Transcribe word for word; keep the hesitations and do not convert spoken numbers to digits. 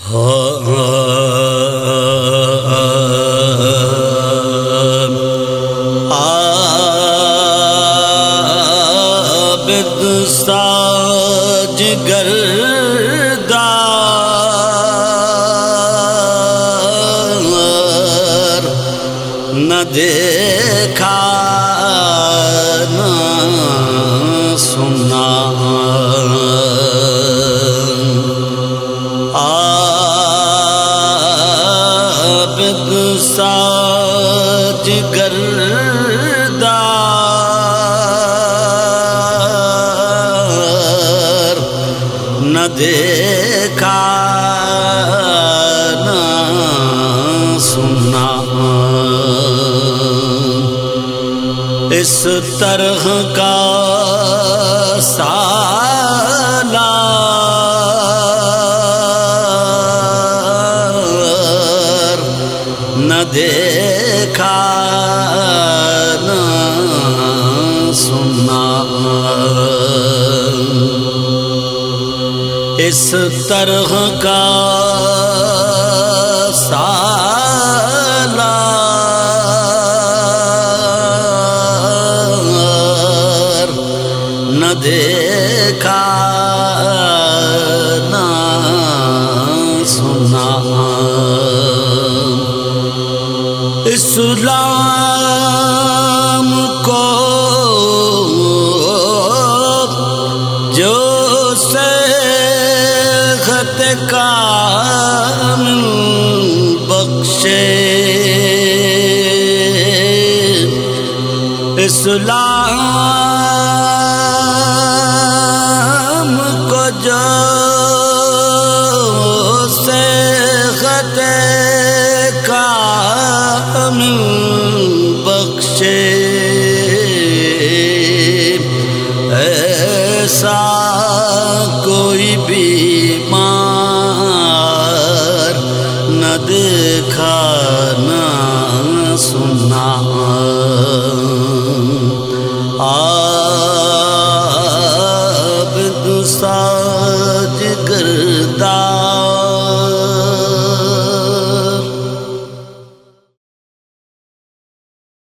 عابد ساج گردار نہ دیکھا نہ سنا، عابد ساج گردار نہ دیکھا نہ سنا، اس طرح کا سالار نہ دیکھا نہ سنا، اس طرح کا سالار نہ دیکھا نہ سنا، اسلام کو جو صحت کامل بخشے، اسلام کو جو صحت کامل بخشے، ایسا کوئی بیمار نہ دیکھا نہ سنا، عابد ساج گردار